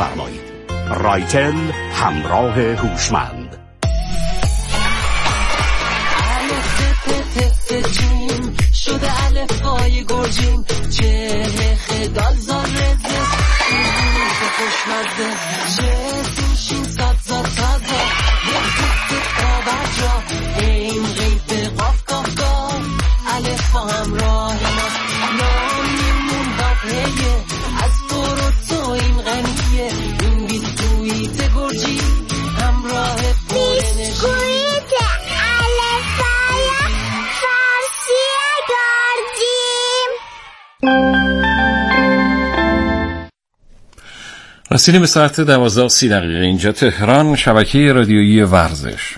بفرمایید. رایتل، همراه هوشمند. شده الفای گرجین چه خدال زاره زست خوشمزه جسیم شین ساد زاد تازه یک آبجا این غیب قاف قاف قاف الف با همراه نام میمون باقیه از تو این غنیه این بیسکویت گرجی همراه پرنشی رسیدیم به ساعت 12:30 اینجا تهران، شبکه رادیویی ورزش.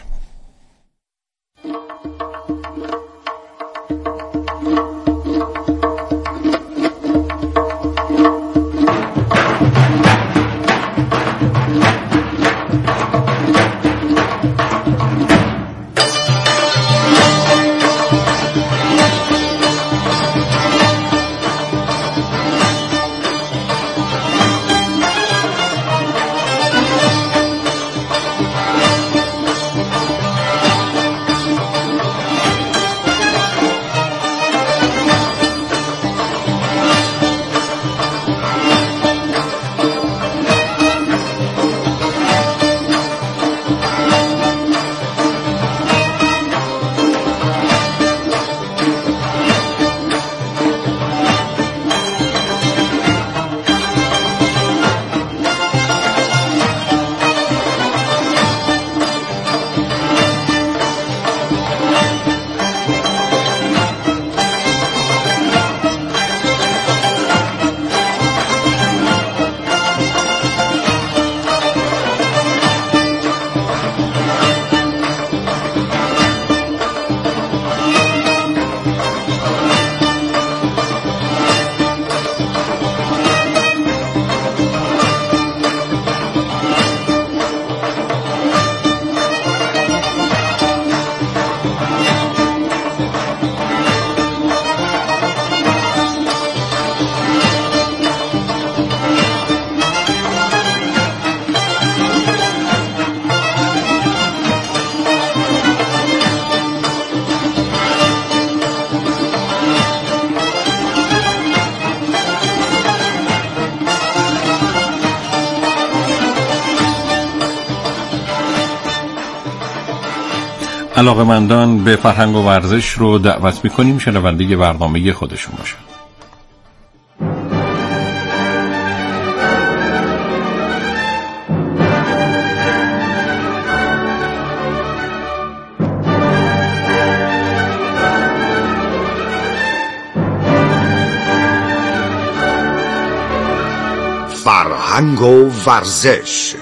علاقه‌مندان به فرهنگ و ورزش رو دعوت می‌کنیم شنونده برنامه خودشون باشن. فرهنگ و ورزش.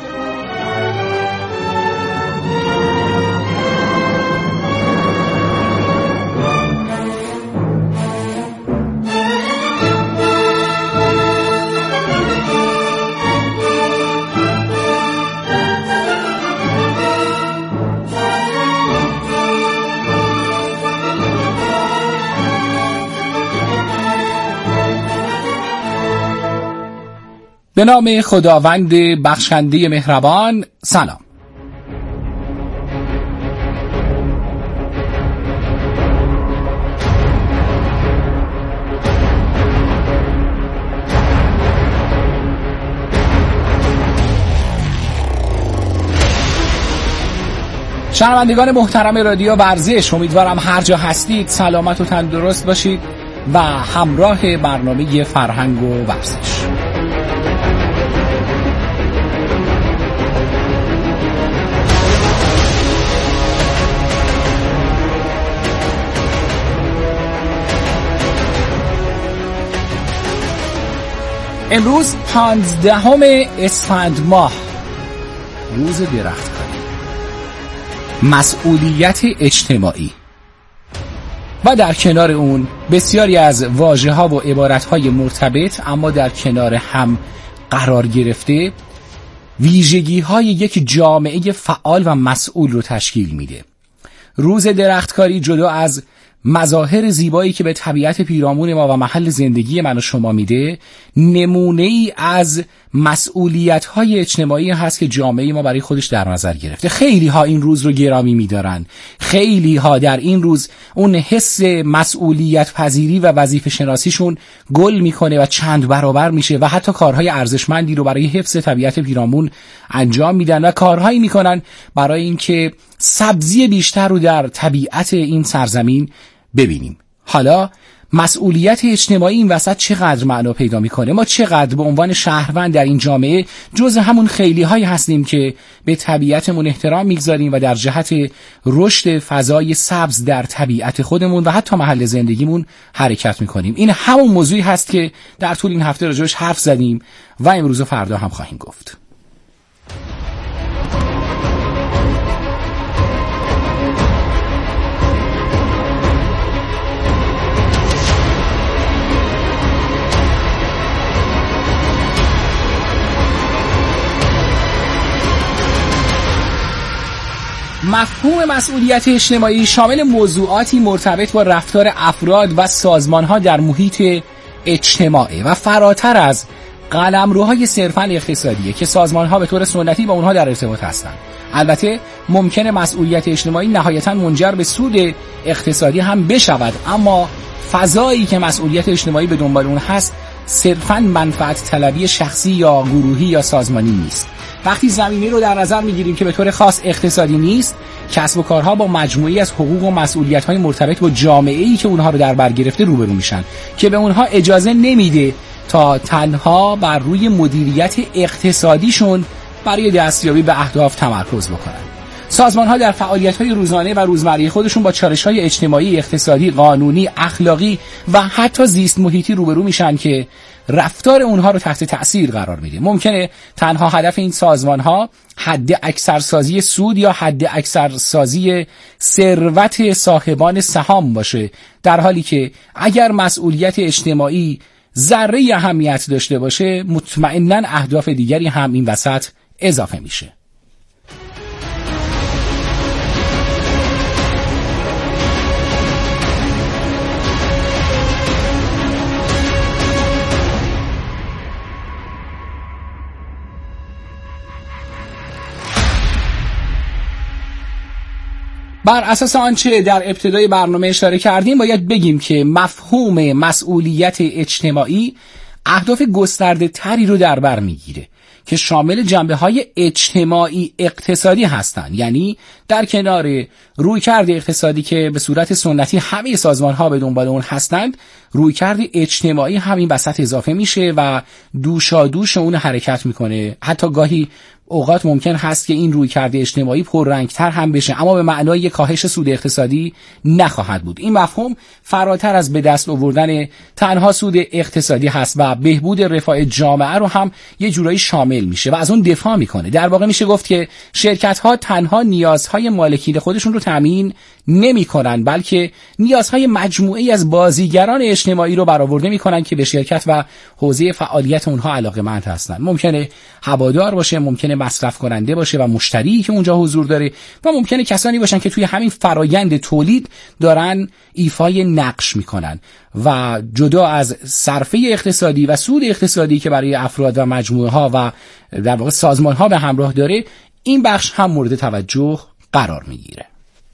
به نام خداوند بخشنده مهربان. سلام. شنوندگان محترم رادیو ورزش، امیدوارم هر جا هستید سلامت و تندرست باشید و همراه برنامه فرهنگ و ورزش. امروز 15 اسفند ماه، روز درختکاری، مسئولیت اجتماعی و در کنار اون بسیاری از واژه‌ها و عبارت‌های مرتبط اما در کنار هم قرار گرفته ویژگی‌های یک جامعه فعال و مسئول رو تشکیل میده. روز درختکاری جدا از مظاهر زیبایی که به طبیعت پیرامون ما و محل زندگی من و شما میده، نمونه‌ای از مسئولیت‌های اجتماعی هست که جامعه ما برای خودش در نظر گرفته. خیلی ها این روز رو گرامی می‌دارن. خیلی ها در این روز اون حس مسئولیت پذیری و وظیفه شناسیشون گل میکنه و چند برابر میشه و حتی کارهای ارزشمندی رو برای حفظ طبیعت پیرامون انجام میدن و کارهایی میکنن برای اینکه سبزی بیشتر رو در طبیعت این سرزمین ببینیم. حالا مسئولیت اجتماعی این وسط چقدر معنا پیدا میکنه؟ ما چقدر به عنوان شهروند در این جامعه جز همون خیلی هایی هستیم که به طبیعتمون احترام میگذاریم و در جهت رشد فضای سبز در طبیعت خودمون و حتی محل زندگیمون حرکت میکنیم؟ این همون موضوعی هست که در طول این هفته راجعش حرف زدیم و امروز و فردا هم خواهیم گفت. مفهوم مسئولیت اجتماعی شامل موضوعاتی مرتبط با رفتار افراد و سازمان‌ها در محیط اجتماعی و فراتر از قلمروهای صرفاً اقتصادیه که سازمان‌ها به طور سنتی با اونها در ارتباط هستند. البته ممکنه مسئولیت اجتماعی نهایتاً منجر به سود اقتصادی هم بشود، اما فضایی که مسئولیت اجتماعی به دنبال اون هست صرفاً منفعت طلبی شخصی یا گروهی یا سازمانی نیست. وقتی زمینه رو در نظر میگیریم که به طور خاص اقتصادی نیست، کسب و کارها با مجموعی از حقوق و مسئولیت‌های مرتبط با جامعه‌ای که اونها رو در بر گرفته روبرو میشن که به اونها اجازه نمیده تا تنها بر روی مدیریت اقتصادیشون برای دستیابی به اهداف تمرکز بکنن. سازمان‌ها در فعالیت‌های روزانه و روزمره خودشون با چالش‌های اجتماعی، اقتصادی، قانونی، اخلاقی و حتی زیست محیطی روبرو میشن که رفتار اونها رو تحت تأثیر قرار میده. ممکنه تنها هدف این سازمان‌ها حد اکثرسازی سود یا حد اکثرسازی ثروت صاحبان سهام باشه، در حالی که اگر مسئولیت اجتماعی ذره اهمیت داشته باشه مطمئناً اهداف دیگری هم این وسط اضافه میشه. بر اساس آنچه در ابتدای برنامه اشاره کردیم باید بگیم که مفهوم مسئولیت اجتماعی اهداف گسترده تری رو در بر میگیره که شامل جنبه‌های اجتماعی اقتصادی هستند. یعنی در کنار رویکرد اقتصادی که به صورت سنتی همه سازمان‌ها به دنبال اون هستند، رویکرد اجتماعی همین وسط اضافه میشه و دوشادوش اون حرکت میکنه. حتی گاهی اوقات ممکن هست که این رویکرد اجتماعی پررنگتر هم بشه، اما به معنای کاهش سود اقتصادی نخواهد بود. این مفهوم فراتر از به دست آوردن تنها سود اقتصادی هست و بهبود رفاه جامعه رو هم یه جورایی شامل میشه و از اون دفاع میکنه. در واقع میشه گفت که شرکت‌ها تنها نیازهای مالکین خودشون رو تامین نمی‌کنن، بلکه نیازهای مجموعه‌ای از بازیگران اجتماعی رو برآورده می‌کنن که به شرکت و حوزه فعالیت اونها علاقه‌مند هستن. ممکنه هوادار باشه، ممکنه مصرف کننده باشه و مشتری که اونجا حضور داره و ممکنه کسانی باشن که توی همین فرایند تولید دارن ایفای نقش می‌کنن و جدا از صرفه اقتصادی و سود اقتصادی که برای افراد و مجموعه‌ها و در واقع سازمان‌ها به همراه داره، این بخش هم مورد توجه قرار می‌گیره.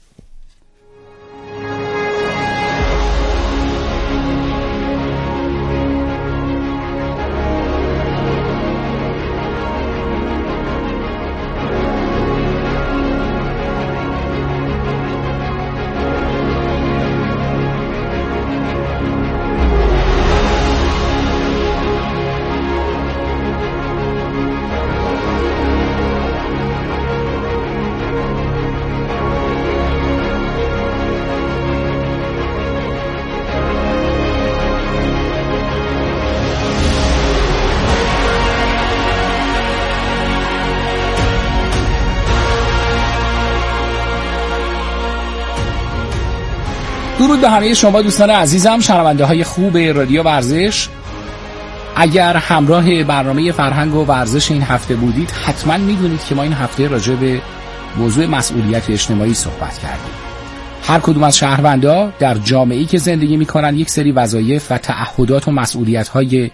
درود به همه شما دوستان عزیزم، شنونده های خوب رادیو ورزش. اگر همراه برنامه فرهنگ و ورزش این هفته بودید حتما میدونید که ما این هفته راجع به موضوع مسئولیت اجتماعی صحبت کردیم. هر کدوم از شهروندا در جامعه‌ای که زندگی میکنن یک سری وظایف و تعهدات و مسئولیت‌های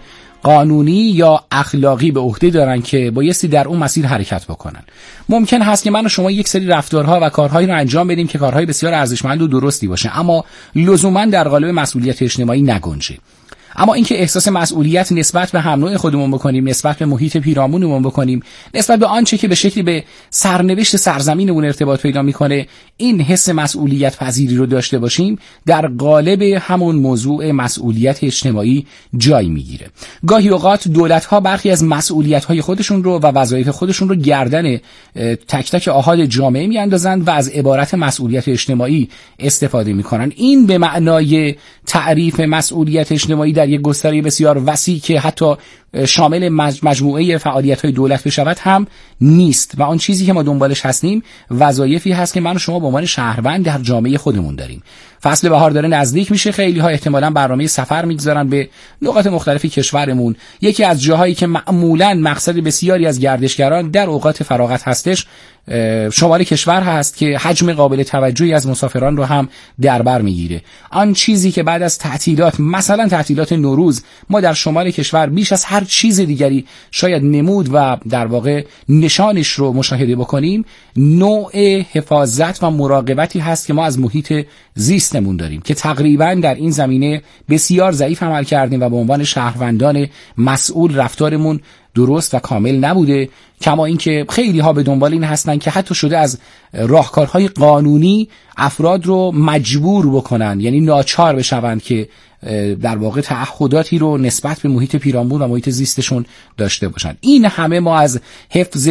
قانونی یا اخلاقی به عهده دارن که بایستی در اون مسیر حرکت بکنن. ممکن هست که من و شما یک سری رفتارها و کارهایی رو انجام بدیم که کارهای بسیار ارزشمند و درستی باشه، اما لزوما در قالب مسئولیت اجتماعی نگنجه. اما اینکه احساس مسئولیت نسبت به هم نوع خودمون بکنیم، نسبت به محیط پیرامونمون بکنیم، نسبت به آنچه که به شکلی به سرنوشت سرزمینمون ارتباط پیدا میکنه، این حس مسئولیت پذیری رو داشته باشیم، در قالب همون موضوع مسئولیت اجتماعی جای میگیره. گاهی اوقات دولت‌ها برخی از مسئولیت‌های خودشون رو و وظایف خودشون رو گردن تک تک آحاد جامعه میاندازند و از عبارت مسئولیت اجتماعی استفاده میکنن. این به معنای تعریف مسئولیت اجتماعی در یک گستره بسیار وسیع که حتی شامل مجموعه فعالیت‌های دولت بشود هم نیست و آن چیزی که ما دنبالش هستیم وظایفی هست که من و شما به عنوان شهروند در جامعه خودمون داریم. فصل بهار داره نزدیک میشه، خیلی ها احتمالاً برنامه سفر میگذارن به نقاط مختلفی کشورمون. یکی از جاهایی که معمولاً مقصد بسیاری از گردشگران در اوقات فراغت هستش شمال کشور هست که حجم قابل توجهی از مسافران رو هم در بر میگیره. آن چیزی که بعد از تعطیلات، مثلا تعطیلات نوروز، ما در شمال کشور بیش از هر چیز دیگری شاید نمود و در واقع نشانش رو مشاهده بکنیم، نوع حفاظت و مراقبتی هست که ما از محیط زیستمون داریم که تقریبا در این زمینه بسیار ضعیف عمل کردیم و به عنوان شهروندان مسئول رفتارمون درست و کامل نبوده. کما اینکه خیلی ها به دنبال این هستن که حتی شده از راهکارهای قانونی افراد رو مجبور بکنن، یعنی ناچار بشوند که در واقع تعهداتی رو نسبت به محیط پیرامون و محیط زیستشون داشته باشن. این همه ما از حفظ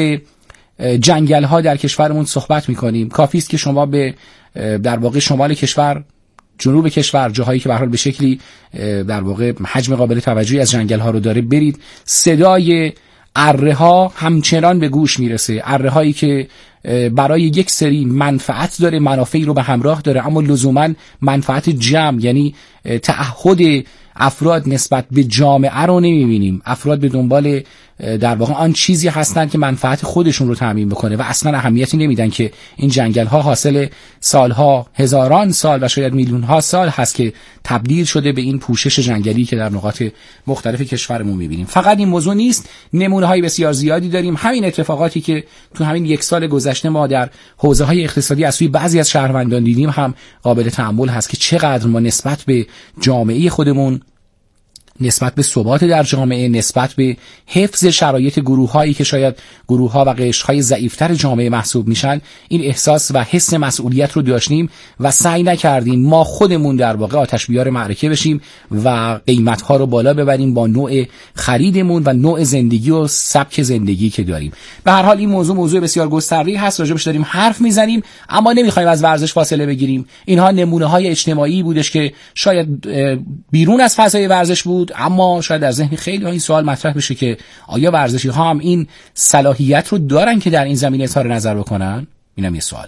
جنگل ها در کشورمون صحبت میکنیم. کافی است که شما به در واقع شمال کشور، جنوب کشور، جاهایی که به هر حال به شکلی در واقع حجم قابل توجهی از جنگل ها رو داره برید، صدای اره ها همچنان به گوش میرسه. اره هایی که برای یک سری منفعت داره، منافعی رو به همراه داره، اما لزوما منفعت جمع، یعنی تعهد افراد نسبت به جامعه رو نمیبینیم. افراد به دنبال در واقع آن چیزی هستند که منفعت خودشون رو تامین بکنه و اصلا اهمیتی نمیدن که این جنگل ها حاصل سالها، هزاران سال و شاید میلیون ها سال هست که تبدیل شده به این پوشش جنگلی که در نقاط مختلف کشورمون میبینیم. فقط این موضوع نیست، نمونه های بسیار زیادی داریم. همین اتفاقاتی که تو همین یک سال گذشته ما در حوزه های اقتصادی از سوی بعضی از شهروندان دیدیم هم قابل تأمل هست که چقدر ما نسبت به جامعه خودمون، نسبت به ثبات در جامعه، نسبت به حفظ شرایط گروه‌هایی که شاید گروه‌ها و قشرهای ضعیف‌تر جامعه محسوب میشن، این احساس و حس مسئولیت رو داشتیم و سعی نکردیم ما خودمون در واقع آتش بیار معرکه بشیم و قیمت‌ها رو بالا ببریم با نوع خریدمون و نوع زندگی و سبک زندگی که داریم. به هر حال این موضوع بسیار گسترده‌ای هست، راجعش داریم حرف میزنیم، اما نمی‌خوایم از ورزش فاصله بگیریم. اینها نمونه‌های اجتماعی بودش که شاید بیرون از فضای ورزش بود، اما شاید در ذهن خیلی ها این سوال مطرح بشه که آیا ورزشی ها هم این صلاحیت رو دارن که در این زمینه اظهار نظر بکنن؟ اینم یه سواله.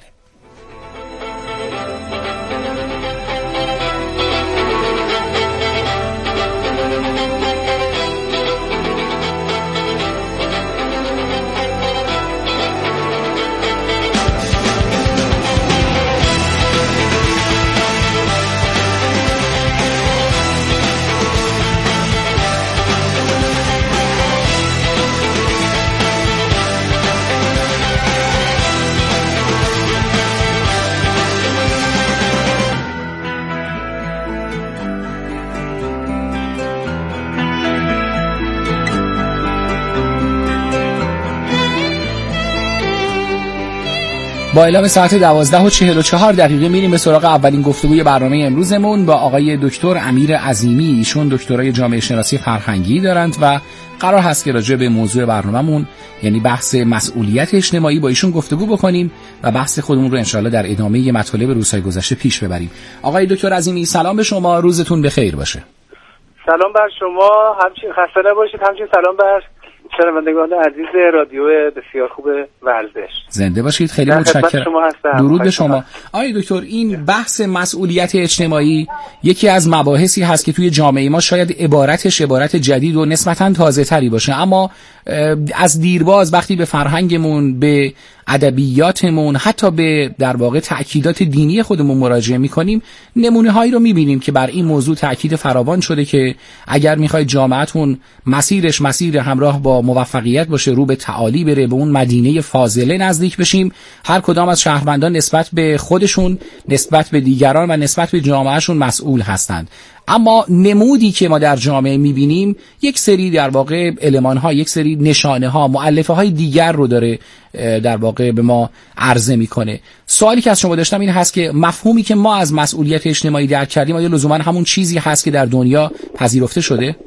با اعلام ساعت 12:44 میریم به سراغ اولین گفتگوی برنامه امروزمون با آقای دکتر امیر عظیمی. ایشون دکترای جامعه شناسی فرهنگی دارند و قرار هست که راجع به موضوع برنامه‌مون، یعنی بحث مسئولیت اجتماعی، با ایشون گفتگو بکنیم و بحث خودمون رو انشالله در ادامه مطالب روزهای گذشته پیش ببریم. آقای دکتر عظیمی، سلام به شما، روزتون بخیر باشه. سلام بر شما، همچنین خسته نباشید. همچنین سلام بر شنوندگان عزیز رادیو بسیار خوب ورزش. زنده باشید، خیلی متشکرم. درود به شما. آقای دکتر، این بحث مسئولیت اجتماعی یکی از مباحثی هست که توی جامعه ما شاید عبارت جدید و نسبتاً تازه تری باشه، اما از دیرباز وقتی به فرهنگمون، به ادبیاتمون، حتی به در واقع تأکیدات دینی خودمون مراجعه میکنیم، نمونه هایی رو میبینیم که بر این موضوع تأکید فراوان شده که اگر میخواید جامعتون مسیرش مسیر همراه با موفقیت باشه، رو به تعالی بره، به اون مدینه فاضله نزدیک بشیم، هر کدام از شهروندان نسبت به خودشون، نسبت به دیگران و نسبت به جامعهشون مسئول هستند. اما نمودی که ما در جامعه میبینیم یک سری در واقع المان‌ها، یک سری نشانه‌ها، مؤلفه‌های دیگر رو داره در واقع به ما عرضه میکنه. سوالی که از شما داشتم این هست که مفهومی که ما از مسئولیت اجتماعی درک کردیم آیا لزوما همون چیزی هست که در دنیا پذیرفته شده؟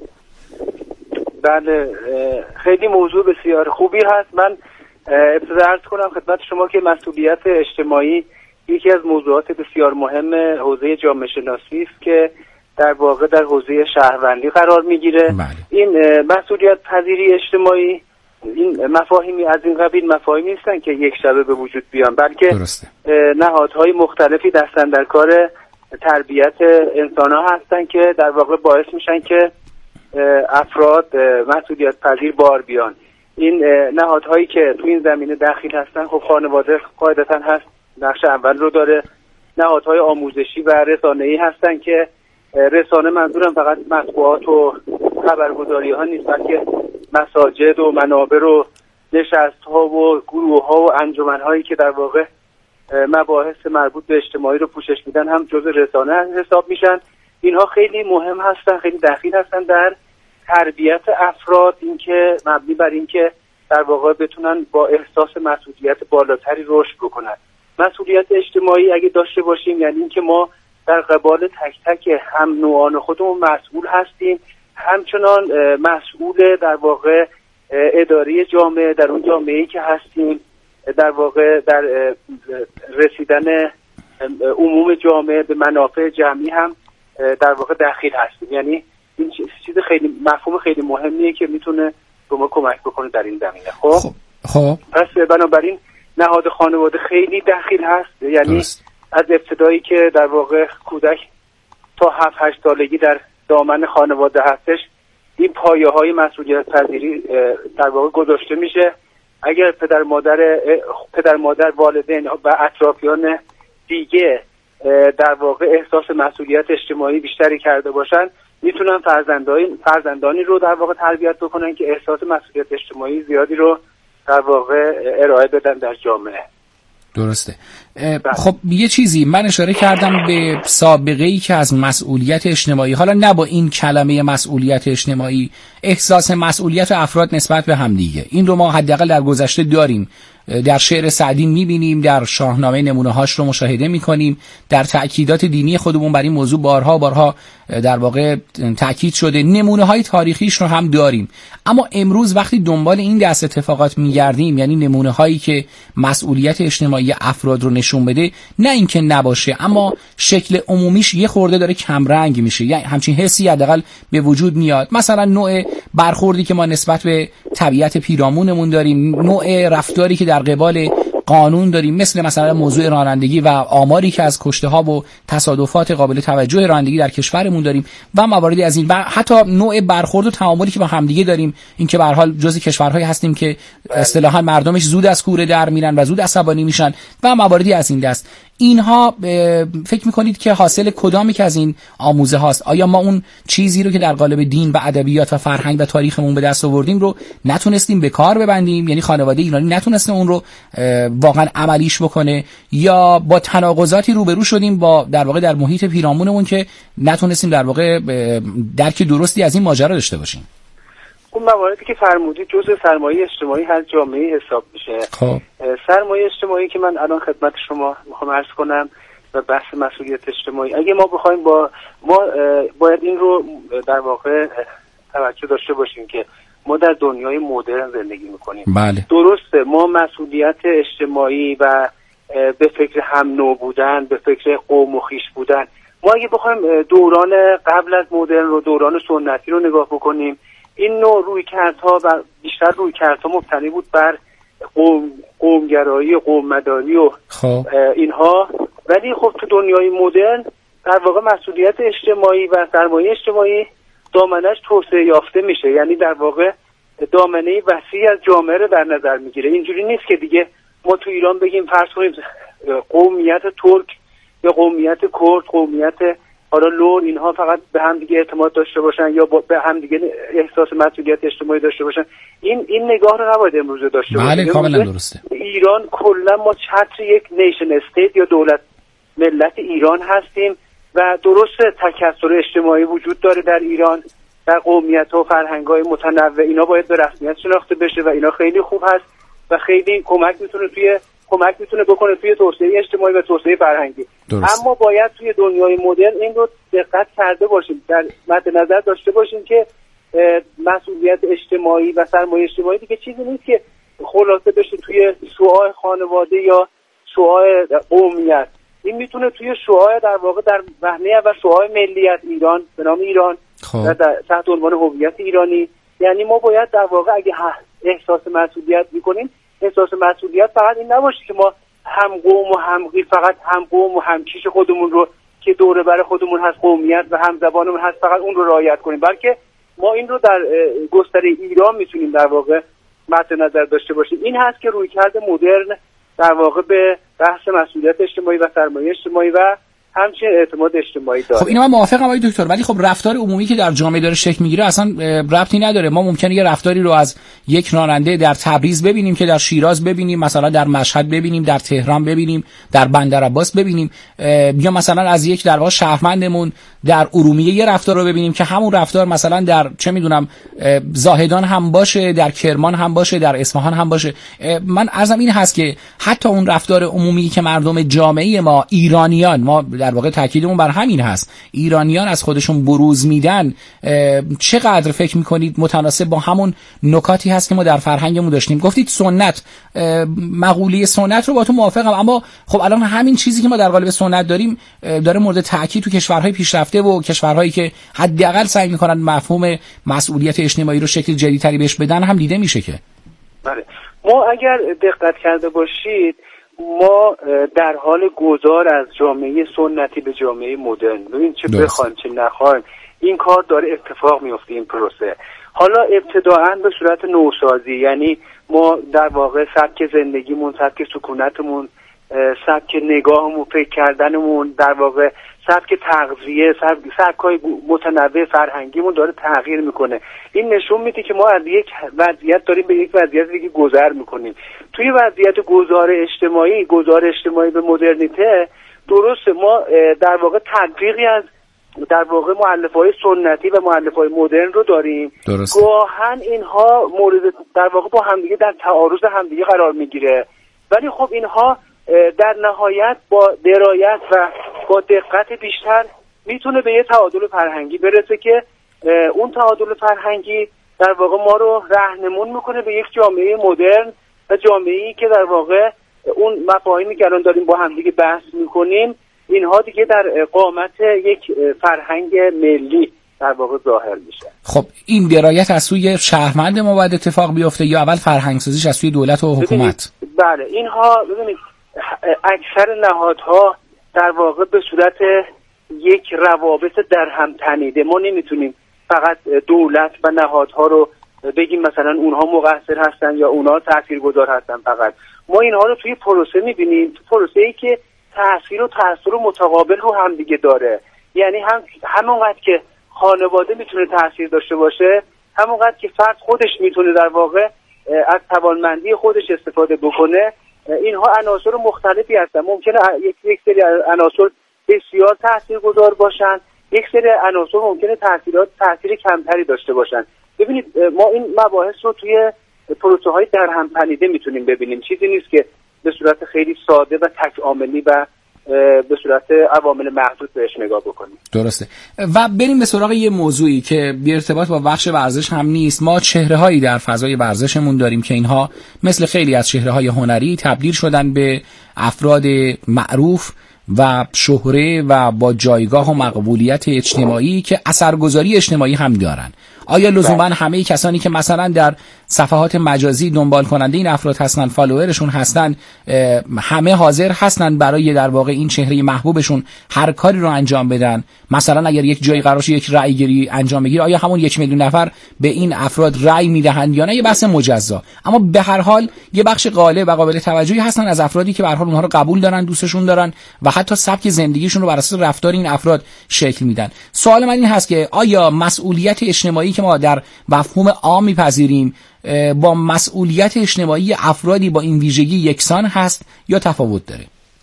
بله، خیلی موضوع بسیار خوبی هست. من ابتدا عرض کنم خدمت شما که مسئولیت اجتماعی یکی از موضوعات بسیار مهم حوزه جامعه شناسی است که در واقع در حوزه شهروندی قرار میگیره. این مسئولیت پذیری اجتماعی، این مفاهیمی از این قبیل مفاهیمی نیستن که یک شبه به وجود بیان، بلکه نهادهای مختلفی دستن در کار تربیت انسان‌ها هستن که در واقع باعث میشن که افراد مسئولیت پذیر بار بیان. این نهادهایی که تو این زمینه دخیل هستن، خب خانواده قاعدتاً هست، نقش اول رو داره. نهادهای آموزشی و رسانه‌ای هستن که رسانه منظورم فقط مطبوعات و خبرگزاری ها نیست، بلکه مساجد و منابر و نشست ها و گروه ها و انجمن هایی که در واقع مباحث مربوط به اجتماعی رو پوشش میدن هم جزء رسانه حساب میشن. اینها خیلی مهم هستن، خیلی دخیل هستن در تربیت افراد، اینکه مبنی بر اینکه در واقع بتونن با احساس مسئولیت بالاتری رشد بکنن. مسئولیت اجتماعی اگه داشته باشیم یعنی اینکه ما در قبال تک تک هم نوعان خودمون مسئول هستیم، همچنان مسئول در واقع اداره جامعه، در اون جامعه‌ای که هستیم، در واقع در رسیدن عموم جامعه به منافع جمعی هم در واقع دخیل هستیم. یعنی این چیز خیلی مفهوم خیلی مهمیه که میتونه به ما کمک بکنه در این زمینه. خب پس بنابراین نهاد خانواده خیلی دخیل هست، یعنی از ابتدایی که در واقع کودک تا 7-8 سالگی در دامن خانواده هستش، این پایه‌های مسئولیت پذیری در واقع گذاشته میشه. اگر پدر مادر والدین و اطرافیان دیگه در واقع احساس مسئولیت اجتماعی بیشتری کرده باشن، میتونن فرزندانی رو در واقع تربیت بکنن که احساس مسئولیت اجتماعی زیادی رو در واقع ارائه بدن در جامعه. درسته. خب یه چیزی من اشاره کردم به سابقه‌ای که از مسئولیت اجتماعی، حالا نه با این کلمه مسئولیت اجتماعی، احساس مسئولیت افراد نسبت به همدیگه، این رو ما حداقل در گذشته داریم. در شعر سعدی می‌بینیم، در شاهنامه نمونه‌هاش رو مشاهده می‌کنیم، در تأکیدات دینی خودمون بر این موضوع بارها در واقع تأکید شده، نمونه‌های تاریخیش رو هم داریم. اما امروز وقتی دنبال این دست اتفاقات می‌گردیم، یعنی نمونه‌هایی که مسئولیت اجتماعی افراد رو نشون بده، نه اینکه نباشه، اما شکل عمومیش یه خورده داره کمرنگ میشه، یعنی همچین حسی حداقل به وجود میاد. مثلا نوع برخوردی که ما نسبت به طبیعت پیرامونمون داریم، نوع رفتاری که در قبال قانون داریم، مثلا موضوع رانندگی و آماری که از کشته ها و تصادفات قابل توجه رانندگی در کشورمون داریم و مواردی از این، و حتی نوع برخورد و تعاملی که با همدیگه داریم، اینکه به هر حال جزء کشورهایی هستیم که اصطلاحاً مردمش زود از کوره در میرن و زود عصبانی میشن و مواردی از این دست. اینها فکر میکنید که حاصل کدامی که از این آموزه هاست؟ آیا ما اون چیزی رو که در قالب دین و ادبیات و فرهنگ و تاریخمون به دست آوردیم رو نتونستیم به کار ببندیم، یعنی خانواده ایرانی نتونسته اون رو واقعا عملیش بکنه، یا با تناقضاتی روبرو شدیم با در واقع در محیط پیرامونمون که نتونستیم در واقع درک درستی از این ماجرا داشته باشیم؟ اون مواردی که فرمودید جزء سرمایه اجتماعی هر جامعه حساب میشه. خب سرمایه اجتماعی که من الان خدمت شما میخوام عرض کنم و بحث مسئولیت اجتماعی، اگه ما بخوایم ما باید این رو در واقع توجه داشته باشیم که ما در دنیای مدرن زندگی میکنیم. بله. درسته ما مسئولیت اجتماعی و به فکر هم نوع بودن، به فکر قوم و خویش بودن، ما اگه بخوایم دوران قبل از مدرن رو، دوران سنتی رو نگاه بکنیم، این نوع رویکردها و بیشتر رویکردها مبتنی بود بر قومگرایی، قوممداری و اینها. ولی خب تو دنیای مدرن در واقع مسئولیت اجتماعی و سرمایه اجتماعی دامنش توسعه یافته میشه، یعنی در واقع دامنه وسیع از جامعه رو در نظر میگیره. اینجوری نیست که دیگه ما تو ایران بگیم فرض کنیم قومیت ترک یا قومیت کرد، قومیت حالا لور، اینها فقط به هم دیگه اعتماد داشته باشن یا به هم دیگه احساس مسئولیت اجتماعی داشته باشن، این نگاه رو نباید امروزه داشته باشیم. بله کاملا درسته. ایران کلا ما چتر یک نیشن استیت یا دولت ملت ایران هستیم و درسته تکثر اجتماعی وجود داره در ایران، در قومیت‌ها و فرهنگ‌های متنوع، اینا باید به رسمیت شناخته بشه و اینا خیلی خوب هست و خیلی کمک میتونه بکنه توی توسعه اجتماعی و توسعه فرهنگی. درست. اما باید توی دنیای مدرن این رو دقت کرده باشیم، در مد نظر داشته باشیم که مسئولیت اجتماعی و سرمایه اجتماعی دیگه چیزی نیست که خلاصه بشه توی شعاع خانواده یا شعاع قومیت. این میتونه توی شعاع در واقع در وهمه و شعاع ملیت ایران به نام ایران و تحت عنوان هویت ایرانی. یعنی ما باید در واقع اگه احساس مسئولیت میکنیم، احساس مسئولیت فقط این نباشه که ما هم قوم و فقط هم قوم و هم کیش خودمون رو که دوره بر خودمون هست قومیت و هم زبانمون هست فقط اون رو رعایت کنیم، بلکه ما این رو در گستره ایران میتونیم در واقع مد نظر داشته باشیم. این هست که رویکرد مدرن در واقع به بحث مسئولیت اجتماعی و سرمایه اجتماعی و همچنین اعتماد اجتماعی داره. خب اینو من موافقم آقای دکتر، ولی خب رفتار عمومی که در جامعه داره شکل میگیره اصلا ربطی نداره. ما ممکنه یه رفتاری رو از یک راننده در تبریز ببینیم که در شیراز ببینیم، مثلا در مشهد ببینیم، در تهران ببینیم، در بندرعباس ببینیم، یا مثلا از یک در واقع شهروندمون در ارومیه یه رفتار رو ببینیم که همون رفتار مثلا در چه میدونم زاهدان هم باشه، در کرمان هم باشه، در اصفهان هم باشه. من عرضم این هست که حتی اون رفتار عمومی که مردم جامعه ما ایرانیان، ما در واقع تاکیدمون بر همین هست، ایرانیان از خودشون بروز میدن، چقدر فکر میکنید متناسب با همون نکاتی هست که ما در فرهنگمون داشتیم؟ گفتید سنت، مقوله سنت رو با تو موافقم، اما خب الان همین چیزی که ما در قالب سنت داریم داره مورد تاکید تو کشورهای پیشرفته و کشورهایی که حداقل سعی میکنن مفهوم مسئولیت اجتماعی رو شکل جدیدتری بهش بدن هم دیده میشه که. بله، ما اگر دقت کرده باشید ما در حال گذار از جامعه سنتی به جامعه مدرن، ببین چه بخوایم چه نخوایم این کار داره اتفاق میفته این پروسه. حالا ابتداعاً به صورت نوسازی، یعنی ما در واقع سبک زندگیمون، سبک سکونتمون، سبک نگاهمون، فکر کردنمون، در واقع سبک تغذیه، سبک‌های متنوع فرهنگیمون داره تغییر میکنه. این نشون میده که ما از یک وضعیت داریم به یک وضعیت دیگه گذر میکنیم. توی وضعیت گذار اجتماعی به مدرنیته، درسته ما در واقع تطبیقی از در واقع مؤلفه‌های سنتی و مؤلفه‌های مدرن رو داریم. گاهن اینها مورد در واقع با همدیگه در تعارض همدیگه قرار میگیره، ولی خب اینها در نهایت با درایت و با دقت بیشتر میتونه به یه تعادل فرهنگی برسه که اون تعادل فرهنگی در واقع ما رو راهنمون میکنه به یک جامعه مدرن و جامعه‌ای که در واقع اون مفاهیمی که الان داریم با همدیگه بحث میکنیم اینها دیگه در قامت یک فرهنگ ملی در واقع ظاهر میشه. خب این درایت از سوی شهروند ما باید اتفاق بیفته یا اول فرهنگ سازیش از سوی دولت و حکومت؟ بله، اینها ببینید اکثر نهادها در واقع به صورت یک روابط در هم تنیده. ما نمیتونیم فقط دولت و نهادها رو بگیم مثلا اونها مقصر هستن یا اونها تاثیرگذار هستن. فقط ما اینها رو توی پروسه میبینیم، پروسه‌ای که تاثیر و تاثیر متقابل رو هم دیگه داره. یعنی همونقدر که خانواده میتونه تاثیر داشته باشه، همونقدر که فرد خودش میتونه در واقع از توانمندی خودش استفاده بکنه. اینها عناصر مختلفی هستن. ممکنه یک سری عناصر بسیار تاثیرگذار باشن، یک سری عناصر ممکنه تاثیر کمتری داشته باشن. ببینید ما این مباحث رو توی پروسه‌های در هم تنیده میتونیم ببینیم. چیزی نیست که به صورت خیلی ساده و تک عاملی و به صورت عوامل محدود بهش نگاه بکنیم. درسته. و بریم به سراغ یه موضوعی که بی ارتباط با بخش ورزش هم نیست. ما چهره‌هایی در فضای ورزشمون داریم که اینها مثل خیلی از چهره‌های هنری تبدیل شدن به افراد معروف و شهره و با جایگاه و مقبولیت اجتماعی که اثرگذاری اجتماعی هم دارن. آیا لزوما همه کسانی که مثلا در صفحات مجازی دنبال کننده این افراد هستن، فالوورشون هستن، همه حاضر هستن برای در واقع این چهره محبوبشون هر کاری رو انجام بدن. مثلا اگر یک جایی قرار شه یک رأی گیری انجام بگیره، آیا همون 1 میلیون نفر به این افراد رأی میدهند یا نه؟ یه بحث مجزا. اما به هر حال یه بخش غالب و قابل توجهی هستن از افرادی که به هر حال اونها رو قبول دارن، دوستشون دارن و حتی سبک زندگیشون رو بر اساس رفتار این افراد شکل میدن. سوال من این هست که آیا مسئولیت اجتماعی که ما در مفهوم عام میپذیریم با مسئولیت اجتماعی افرادی با این ویژگی یکسان هست یا تفاوت داره؟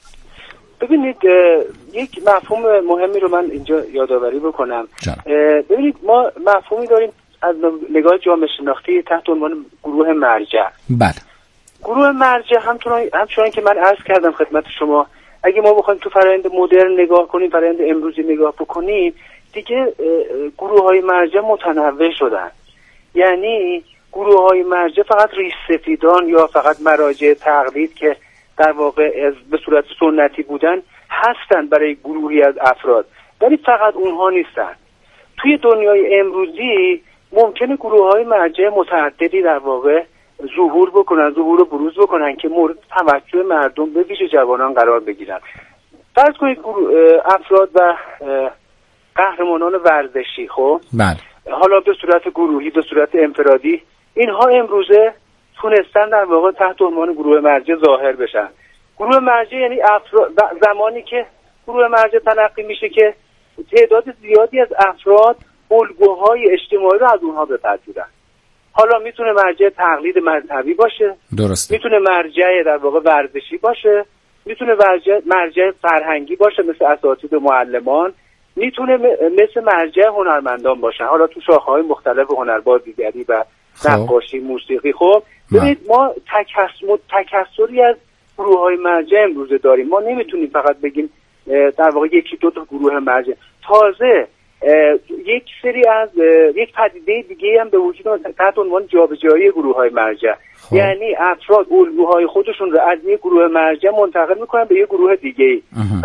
ببینید یک مفهوم مهمی رو من اینجا یادآوری بکنم. ببینید ما مفهومی داریم از نگاه جامعه شناختی تحت عنوان گروه مرجع. بله. گروه مرجع همچنان که من عرض کردم خدمت شما، اگه ما بخوایم تو فرآیند مدرن نگاه کنیم، فرآیند امروزی نگاه بکنیم، دیگه گروه‌های مرجع متنوع شدن. یعنی گروه‌های مرجع فقط ریش سفیدان یا فقط مراجع تقلید که در واقع به صورت سنتی بودن هستن برای گروهی از افراد، ولی فقط اونها نیستن. توی دنیای امروزی ممکنه گروه‌های مرجع متعددی در واقع ظهور و بروز بکنن که مورد توجه مردم به ویژه جوانان قرار بگیرن. فرض کنید افراد و قهرمانان ورزشی، خب بله، حالا به صورت گروهی به صورت انفرادی، اینها امروزه تونستن در واقع تحت عنوان گروه مرجع ظاهر بشن. گروه مرجع یعنی زمانی که گروه مرجع تلقی میشه که تعداد زیادی از افراد الگوهای اجتماعی رو از اونها بپذیرن. حالا میتونه مرجع تقلید مذهبی باشه، درسته، میتونه مرجع در واقع ورزشی باشه، میتونه مرجع فرهنگی باشه مثل اساتید و معلمان، میتونه مثل مرجع هنرمندان باشن، حالا تو شاخه‌های مختلف هنربازیگری و نقاشی، موسیقی. خب ببینید ما تکثری از گروه‌های مرجع امروزه داریم. ما نمیتونیم فقط بگیم در واقع 1-2 گروه مرجع. تازه یک سری از یک پدیده دیگه هم به وجود اومد تحت عنوان جابجایی گروه‌های مرجع. یعنی افراد الگوهای خودشون رو از یک گروه مرجع منتقل میکنن به یک گروه دیگه.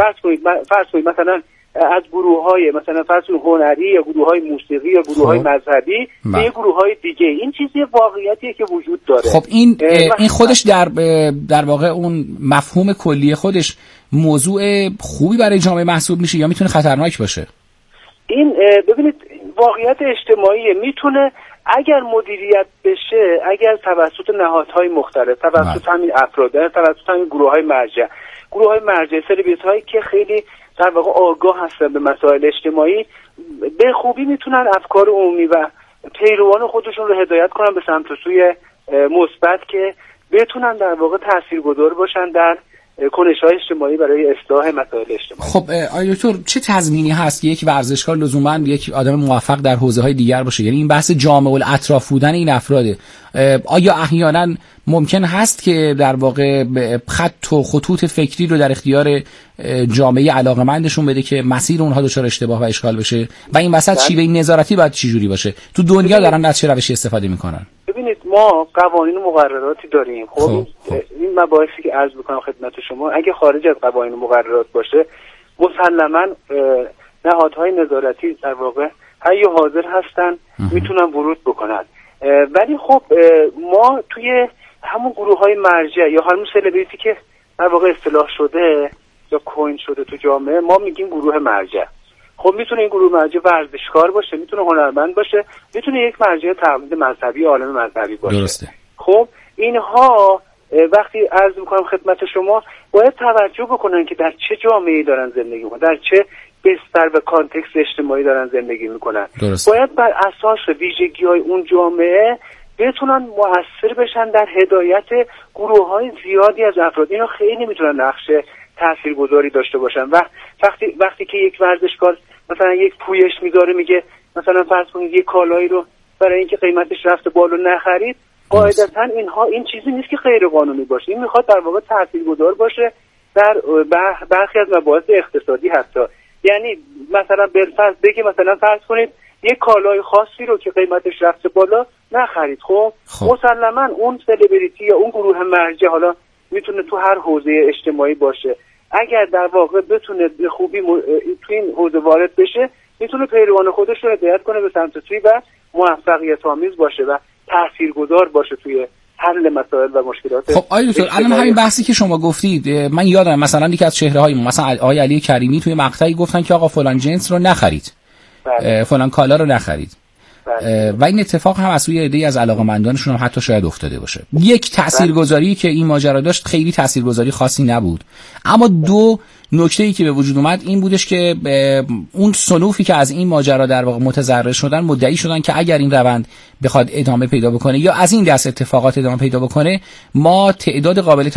فرض کنید مثلا از گروه‌های مثلا فرض کنید هنری یا گروه‌های موسیقی یا گروه‌های مذهبی به یک گروه‌های دیگه. این چیزی واقعیتیه که وجود داره. خب این خودش در واقع اون مفهوم کلی خودش موضوع خوبی برای جامعه محسوب میشه یا میتونه خطرناک باشه؟ این ببینید واقعیت اجتماعی میتونه اگر مدیریت بشه، اگر توسط نهادهای مختلف، توسط همین افراد، توسط همین گروه‌های مرجع سلبریت‌هایی که خیلی در واقع آگاه هستن به مسائل اجتماعی، به خوبی میتونن افکار عمومی و پیروان خودشون رو هدایت کنن به سمت سوی مثبت که بتونن در واقع تاثیرگذار باشن در کنش‌های اجتماعی برای اصلاح مسائل اجتماعی. خب آقای دکتر چه تضمینی هست که یک ورزشکار لزوما یک آدم موفق در حوزه‌های دیگر باشه؟ یعنی این بحث جامع الاطراف بودن این افراده. آیا احیانا ممکن هست که در واقع خط و خطوط فکری رو در اختیار جامعه علاقه‌مندشون بده که مسیر اونها دچار اشتباه و اشکال بشه و این وسط شیوه نظارتی باید چه جوری باشه؟ تو دنیا دارن از چه روشی استفاده میکنن؟ ببینید ما قوانین و مقرراتی داریم. خب این مباحثی که عرض میکنم خدمت شما اگه خارج از قوانین و مقررات باشه مسلماً نهادهای نظارتی در واقع حی و حاضر هستن، میتونن ورود بکنن. ولی خب ما توی همون گروه‌های مرجع یا همون سلبریتی که در واقع اصطلاح شده یا کوین شده تو جامعه، ما میگیم گروه مرجع. خب میتونه این گروه مرجع ورزشکار باشه، میتونه هنرمند باشه، میتونه یک مرجع تقلید مذهبی، عالم مذهبی باشه. درسته. خب اینها وقتی عرض میکنم خدمت شما باید توجه بکنن که در چه جامعه‌ای دارن زندگی میکنن، در چه بستر و کانتکست اجتماعی دارن زندگی میکنن. باید بر اساس ویژگی‌های اون جامعه بتونن مؤثر بشن در هدایت گروه‌های زیادی از افراد. اینا خیلی میتونن نقش تاثیرگذاری داشته باشن و وقتی که یک ورزشکار مثلا یک پویش میذاره میگه مثلا فرض کنید یک کالایی رو برای اینکه قیمتش رفته بالا نخرید، قاعدتاً این چیزی نیست که غیر قانونی باشه. این میخواد در واقع تاثیرگذار باشه در برخی از مباحث اقتصادی حتی. یعنی مثلا بالفرض بگه مثلا فرض کنید یک کالای خاصی رو که قیمتش رفته بالا نخرید. خب مسلماً اون سلبریتی یا اون گروه مرجع، حالا میتونه تو هر حوزه اجتماعی باشه، اگر در واقع بتونه به خوبی تو این حوزه وارد بشه، میتونه پیروان خودش رو هدایت کنه به سمت سوی و موفقیت آمیز باشه و تاثیرگذار باشه توی حل مسائل و مشکلات. خب آقای دکتر، الان همین بحثی که شما گفتید، من یادم مثلا یکی از چهره‌های مثلا آقای علی کریمی توی مقطعی گفتن که آقا فلان جنس رو نخرید، فلان کالا رو نخرید، و این اتفاق هم از سوی عده‌ای از علاقه‌مندانشون هم حتی شاید افتاده باشه. یک تاثیرگذاری که این ماجرا داشت خیلی تاثیرگذاری خاصی نبود، اما دو نکته‌ای که به وجود اومد این بودش که اون صنوفی که از این ماجرا در واقع متضرر شدن مدعی شدن که اگر این روند بخواد ادامه پیدا بکنه یا از این دست اتفاقات ادامه پیدا بکنه، ما تعداد قابل